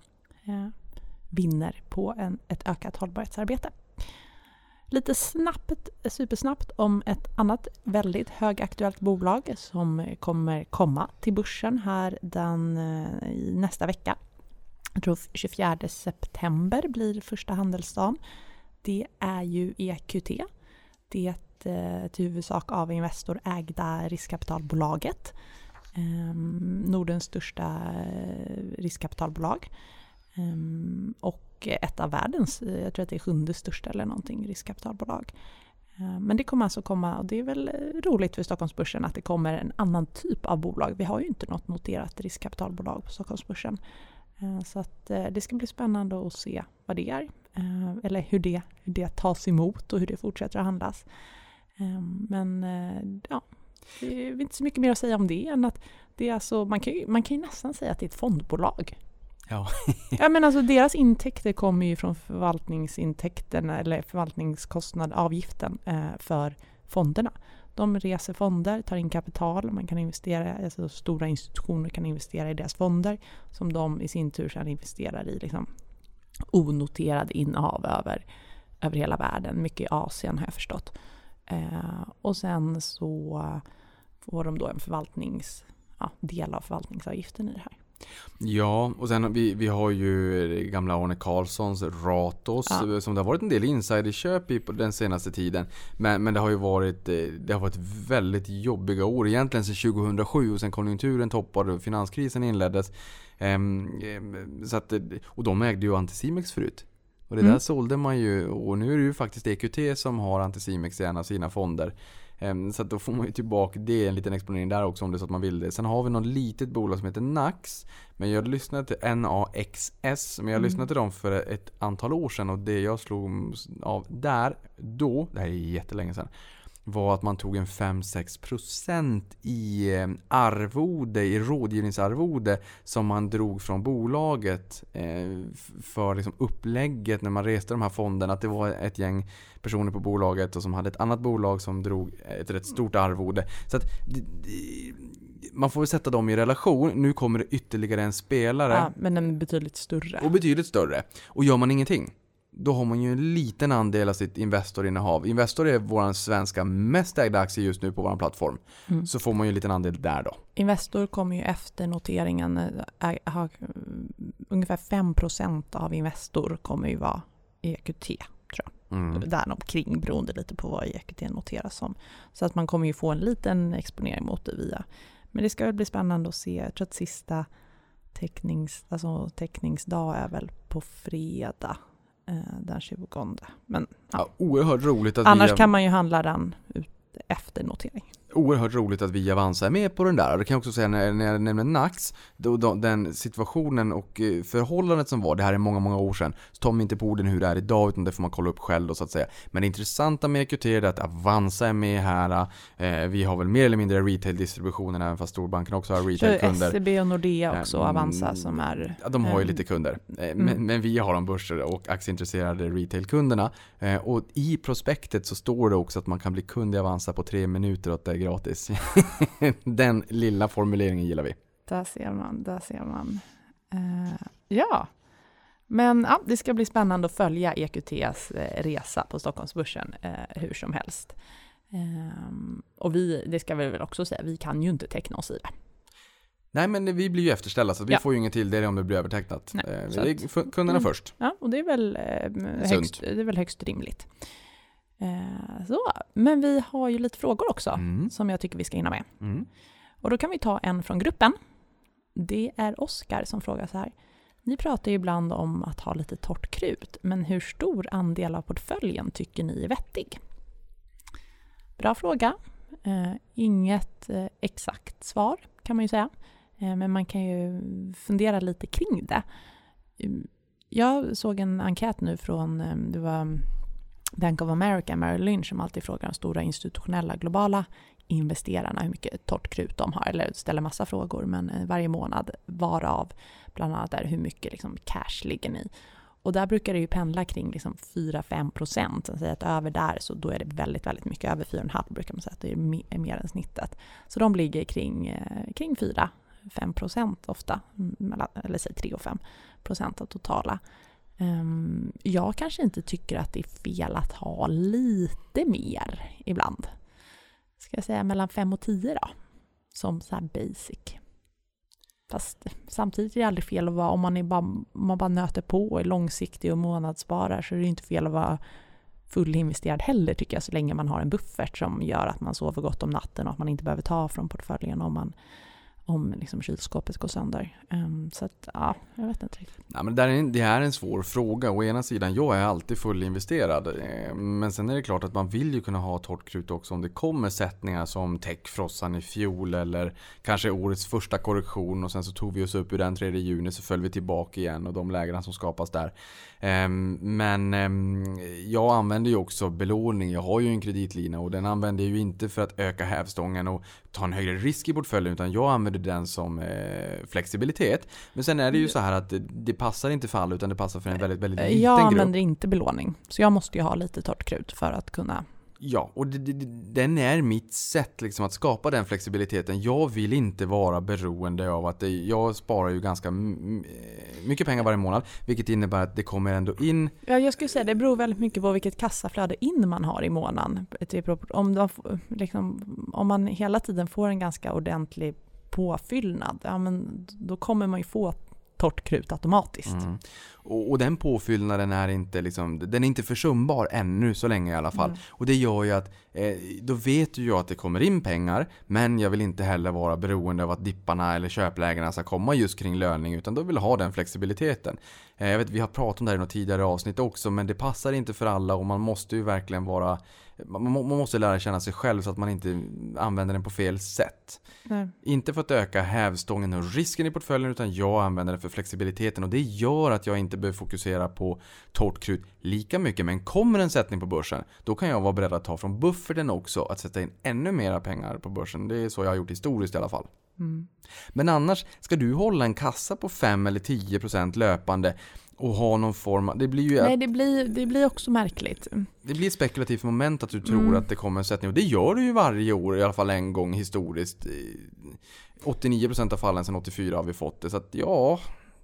vinner på en, ett ökat hållbarhetsarbete. Lite snabbt, supersnabbt om ett annat väldigt högaktuellt bolag som kommer komma till börsen här den, i nästa vecka. Jag tror tjugofjärde september blir första handelsdagen. Det är ju E Q T. Det är till huvudsak av Investor ägda riskkapitalbolaget. Um, Nordens största riskkapitalbolag. Um, och ett av världens, jag tror att det är sjunde största eller någonting, riskkapitalbolag. Um, men det kommer alltså komma, och det är väl roligt för Stockholmsbörsen att det kommer en annan typ av bolag. Vi har ju inte något noterat riskkapitalbolag på Stockholmsbörsen. Uh, så att uh, det ska bli spännande att se vad det är. Uh, eller hur det, hur det tas emot och hur det fortsätter att handlas. Men ja, det är inte så mycket mer att säga om det än att det är alltså, man kan ju, man kan ju nästan säga att det är ett fondbolag. Ja. Ja, men alltså deras intäkter kommer ju från förvaltningsintäkterna eller förvaltningskostnadavgiften eh, för fonderna. De reser fonder, tar in kapital, man kan investera, alltså stora institutioner kan investera i deras fonder som de i sin tur sedan investerar i liksom onoterade innehav över, över hela världen, mycket i Asien har jag förstått. Eh, och sen så får de då en förvaltnings, ja, del av förvaltningsavgiften i det här. Ja, och sen vi, vi har ju gamla Arne Carlssons Ratos, ja, som det har varit en del insiderköp i på den senaste tiden. Men, men det har ju varit, det har varit väldigt jobbiga år egentligen sedan tjugohundrasju, och sen konjunkturen toppade och finanskrisen inleddes. Ehm, så att, och de ägde ju Anticimex förut. Och det där mm. sålde man ju, och nu är det ju faktiskt E Q T som har Anticimex i en av sina fonder. Um, så att då får man ju tillbaka det, en liten exponering där också om det är så att man vill det. Sen har vi något litet bolag som heter Nax, men jag lyssnade till N A X S, men jag mm. lyssnade till dem för ett antal år sedan, och det jag slog av där då, det här är jättelänge sedan, var att man tog en fem till sex procent i arvode, i rådgivningsarvode som man drog från bolaget eh, för liksom upplägget när man reste de här fonderna, att det var ett gäng personer på bolaget och som hade ett annat bolag som drog ett rätt stort arvode. Så att det, det, man får väl sätta dem i relation. Nu kommer det ytterligare en spelare. Ja, men en betydligt större. Och betydligt större. Och gör man ingenting, då har man ju en liten andel av sitt Investor-innehav. Investor är vår svenska mest ägda aktie just nu på vår plattform. Mm. Så får man ju en liten andel där då. Investor kommer ju efter noteringen ha ungefär fem procent av Investor kommer ju vara E Q T, tror jag. Mm. Där omkring, beroende lite på vad E Q T noteras som. Så att man kommer ju få en liten exponering mot det via. Men det ska väl bli spännande att se. Jag tror att sista tecknings, alltså teckningsdag är väl på fredag. Den tjugonde. Men, ja. Ja, oerhört roligt att annars vi... kan man ju handla den ut efter notering. oerhört roligt att vi i Avanza är med på den där. Och det kan jag också säga när, när jag nämner Nax, då, då, den situationen och förhållandet som var, det här är många, många år sedan, så tar man inte på orden hur det är idag, utan det får man kolla upp själv då, så att säga. Men det intressanta med E Q T är att Avanza är med här. Eh, vi har väl mer eller mindre retail-distributionen, även fast storbanken också har retail-kunder. S E B och Nordea också, eh, Avanza som är... Ja, de har ju lite kunder. Eh, mm. men, men vi har de börser och aktieintresserade retail-kunderna. Eh, och i prospektet så står det också att man kan bli kund i Avanza på tre minuter och att det är gratis. Den lilla formuleringen gillar vi. Där ser man, där ser man. Uh, ja, men ja, det ska bli spännande att följa E Q T:s eh, resa på Stockholmsbörsen eh, hur som helst. Um, och vi, det ska vi väl också säga, vi kan ju inte teckna oss i det. Nej, men vi blir ju efterställda, så vi ja. får ju ingen till det om det blir övertecknat. Nej, eh, det är att, kunderna mm, först. Ja, och det är väl, eh, högst, det är väl högst rimligt. Eh, så. Men vi har ju lite frågor också mm. som jag tycker vi ska hinna med. Mm. Och då kan vi ta en från gruppen. Det är Oskar som frågar så här. Ni pratar ju ibland om att ha lite torrt krut, men hur stor andel av portföljen tycker ni är vettig? Bra fråga. Eh, inget eh, exakt svar kan man ju säga. Eh, men man kan ju fundera lite kring det. Jag såg en enkät nu från, eh, det var Bank of America, Merrill Lynch, som alltid frågar de stora institutionella globala investerarna hur mycket torrt krut de har, eller ställer massa frågor, men varje månad varav bland annat är hur mycket liksom cash ligger ni. Och där brukar det ju pendla kring liksom fyra till fem procent. Så att över där så då är det väldigt, väldigt mycket. Över fyra komma fem brukar man säga att det är mer än snittet. Så de ligger kring, kring fyra till fem procent ofta. Eller säg tre till fem procent av totala. Jag kanske inte tycker att det är fel att ha lite mer ibland. Ska jag säga mellan fem och tio då. Som så här basic. Fast samtidigt är det aldrig fel att vara, om man, är bara, om man bara nöter på och är långsiktig och månadssparar, så är det inte fel att vara fullinvesterad heller, tycker jag, så länge man har en buffert som gör att man sover gott om natten och att man inte behöver ta från portföljen om man om liksom kylskåpet går sönder. Um, så att, ja, jag vet inte riktigt. Ja, men det, är en, det är en svår fråga. Å ena sidan, jag är alltid fullinvesterad. Men sen är det klart att man vill ju kunna ha torrt krut också om det kommer sättningar som techfrossan i fjol eller kanske årets första korrektion, och sen så tog vi oss upp ur den tredje juni, så föll vi tillbaka igen och de lägena som skapas där. Um, men um, jag använder ju också belåning. Jag har ju en kreditlina och den använder jag ju inte för att öka hävstången och ta en högre risk i portföljen, utan jag använder den som eh, flexibilitet. Men sen är det ju så här att det, det passar inte för alla, utan det passar för en väldigt, väldigt liten grupp. Jag använder inte belåning, så jag måste ju ha lite torrt krut för att kunna... Ja, och det, det, den är mitt sätt liksom att skapa den flexibiliteten. Jag vill inte vara beroende av att det, jag sparar ju ganska m- mycket pengar varje månad, vilket innebär att det kommer ändå in. Ja, jag skulle säga det beror väldigt mycket på vilket kassaflöde in man har i månaden. Om, de, liksom, om man hela tiden får en ganska ordentlig påfyllnad, ja, men då kommer man ju få torrt krut automatiskt. Mm. Och, och den påfyllnaden är inte liksom, den är inte försumbar ännu så länge i alla fall. Mm. Och det gör ju att eh, då vet ju jag att det kommer in pengar, men jag vill inte heller vara beroende av att dipparna eller köplägena ska komma just kring löning, utan då vill jag ha den flexibiliteten. Eh, jag vet, vi har pratat om det här i något tidigare avsnitt också, men det passar inte för alla och man måste ju verkligen vara, man, man måste lära känna sig själv så att man inte använder den på fel sätt. Mm. Inte för att öka hävstången och risken i portföljen, utan jag använder det för flexibiliteten, och det gör att jag inte behöver fokusera på torrt krut lika mycket. Men kommer en sättning på börsen, då kan jag vara beredd att ta från bufferten också, att sätta in ännu mera pengar på börsen. Det är så jag har gjort historiskt i alla fall. Mm. Men annars, ska du hålla en kassa på fem eller tio procent löpande och ha någon form, det blir ju... Nej, det blir, det blir också märkligt. Det blir ett spekulativt moment att du tror mm. att det kommer en sättning, och det gör du ju varje år, i alla fall en gång historiskt. åttionio procent av fallen sedan åttiofyra har vi fått det, så att ja...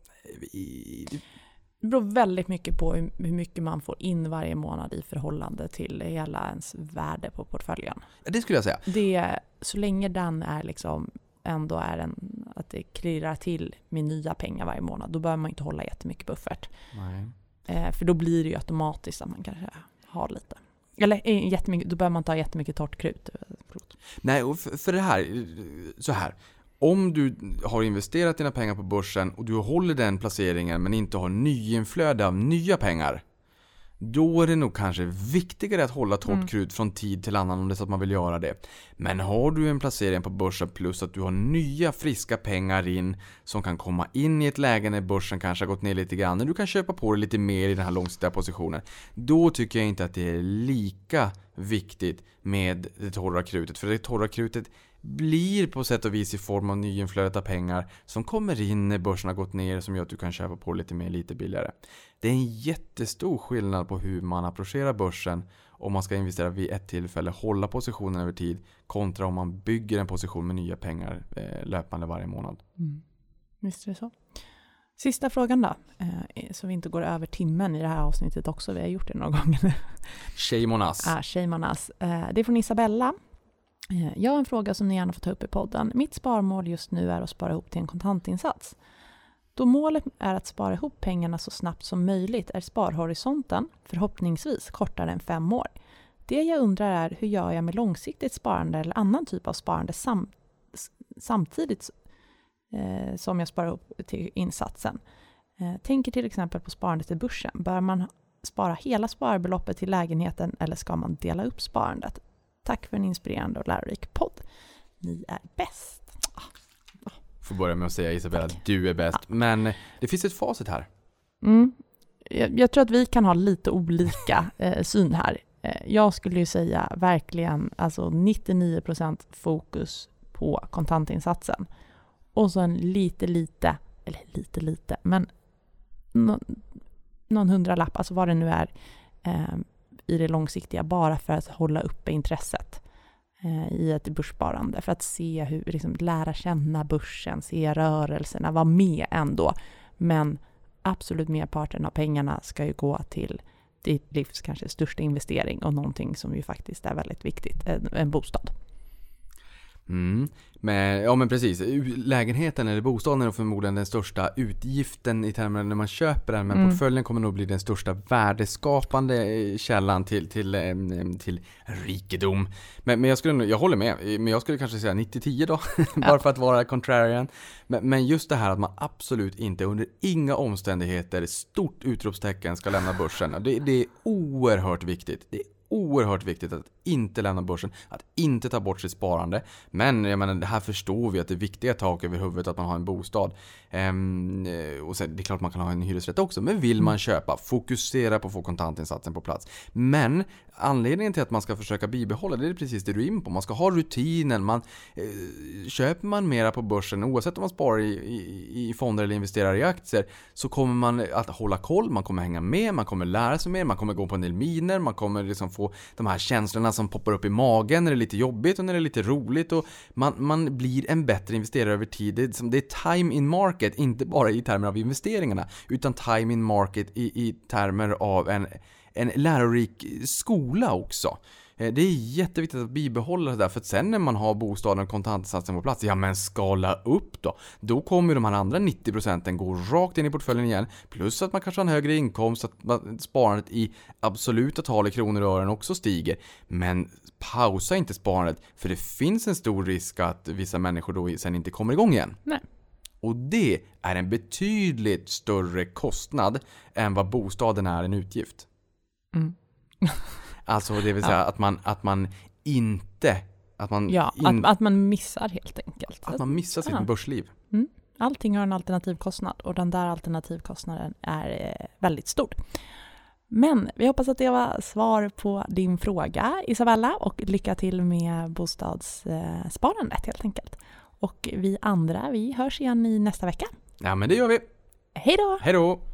Vi... Det beror väldigt mycket på hur mycket man får in varje månad i förhållande till hela ens värde på portföljen. Det skulle jag säga. Det, så länge den är liksom ändå är en, att det klirrar till med nya pengar varje månad, då behöver man inte hålla jättemycket buffert. Nej. Eh, för då blir det ju automatiskt att man kanske har lite. Eller eh, jättemycket, då behöver man ta jättemycket torrt krut. Förlåt. Nej, och för, för det här, så här. Om du har investerat dina pengar på börsen och du håller den placeringen men inte har nyinflöde av nya pengar, då är det nog kanske viktigare att hålla torrt Mm. krut från tid till annan om det är så att man vill göra det. Men har du en placering på börsen plus att du har nya friska pengar in som kan komma in i ett läge när börsen kanske har gått ner lite grann, när du kan köpa på dig lite mer i den här långsiktiga positionen, då tycker jag inte att det är lika viktigt med det torra krutet. För det torra krutet blir på sätt och vis i form av nyinflödet av pengar som kommer in när börsen har gått ner, som gör att du kan köpa på lite mer, lite billigare. Det är en jättestor skillnad på hur man approcherar börsen om man ska investera vid ett tillfälle, hålla positionen över tid, kontra om man bygger en position med nya pengar eh, löpande varje månad. Mm. Visst är det så. Sista frågan då, eh, så vi inte går över timmen i det här avsnittet också. Vi har gjort det några gånger. Shame on us. Ah, shame on us. Eh, det är från Isabella. Eh, jag har en fråga som ni gärna får ta upp i podden. Mitt sparmål just nu är att spara ihop till en kontantinsats. Då målet är att spara ihop pengarna så snabbt som möjligt är sparhorisonten förhoppningsvis kortare än fem år. Det jag undrar är, hur gör jag med långsiktigt sparande eller annan typ av sparande sam- samtidigt eh, som jag sparar ihop till insatsen? Eh, tänker till exempel på sparandet i börsen. Bör man spara hela sparbeloppet till lägenheten eller ska man dela upp sparandet? Tack för en inspirerande och lärorik podd. Ni är bäst. Får börja med att säga, Isabella, att du är bäst. Ja. Men det finns ett facit här. Mm. Jag, jag tror att vi kan ha lite olika eh, syn här. Eh, jag skulle ju säga verkligen alltså nittionio procent fokus på kontantinsatsen. Och så en lite, lite, eller lite, lite, men no, någon hundralapp, alltså vad det nu är, eh, i det långsiktiga, bara för att hålla uppe intresset i ett börssparande, för att se hur, liksom, lära känna börsen, se rörelserna, vara med ändå. Men absolut merparten av pengarna ska ju gå till ditt livs kanske största investering och någonting som ju faktiskt är väldigt viktigt, en, en bostad. Mm. Men, ja men precis, lägenheten eller bostaden är förmodligen den största utgiften i termer när man köper den, men mm. portföljen kommer nog bli den största värdeskapande källan till, till, till rikedom. Men, men jag, skulle, jag håller med, men jag skulle kanske säga nittio tio då, bara ja. för att vara contrarian. Men, men just det här att man absolut inte under inga omständigheter, stort utropstecken, ska lämna börsen. Det, det är oerhört viktigt. Det är oerhört viktigt att inte lämna börsen, att inte ta bort sitt sparande. Men jag menar, det här förstår vi att det är viktiga tak över huvudet att man har en bostad. Ehm, och sen, det är klart man kan ha en hyresrätt också, men vill man köpa, fokusera på att få kontantinsatsen på plats. Men anledningen till att man ska försöka bibehålla, det är precis det du är in på. Man ska ha rutinen. Man, eh, köper man mera på börsen, oavsett om man sparar i, i, i fonder eller investerar i aktier, så kommer man att hålla koll, man kommer hänga med, man kommer lära sig mer, man kommer gå på en del miner, man kommer liksom få de här känslorna som poppar upp i magen när det är lite jobbigt och när det är lite roligt, och man, man blir en bättre investerare över tid. Det är, det är time in market, inte bara i termer av investeringarna, utan time in market i, i termer av en, en lärorik skola också. Det är jätteviktigt att bibehålla det där, för att sen när man har bostaden och kontantinsatsen på plats, ja men skala upp då. Då kommer de här andra nittio procenten gå rakt in i portföljen igen, plus att man kanske har en högre inkomst, att sparandet i absoluta tal i kronor och ören också stiger. Men pausa inte sparandet, för det finns en stor risk att vissa människor då sen inte kommer igång igen. Nej. Och det är en betydligt större kostnad än vad bostaden är en utgift. Mm. Alltså det vill säga ja. att, man, att man inte... Att man, ja, in, att, att man missar helt enkelt. Att man missar sitt ja. börsliv. Mm. Allting har en alternativkostnad, och den där alternativkostnaden är eh, väldigt stor. Men vi hoppas att det var svar på din fråga, Isabella, och lycka till med bostadssparandet helt enkelt. Och vi andra, vi hörs igen i nästa vecka. Ja, men det gör vi. Hej då! Hej då!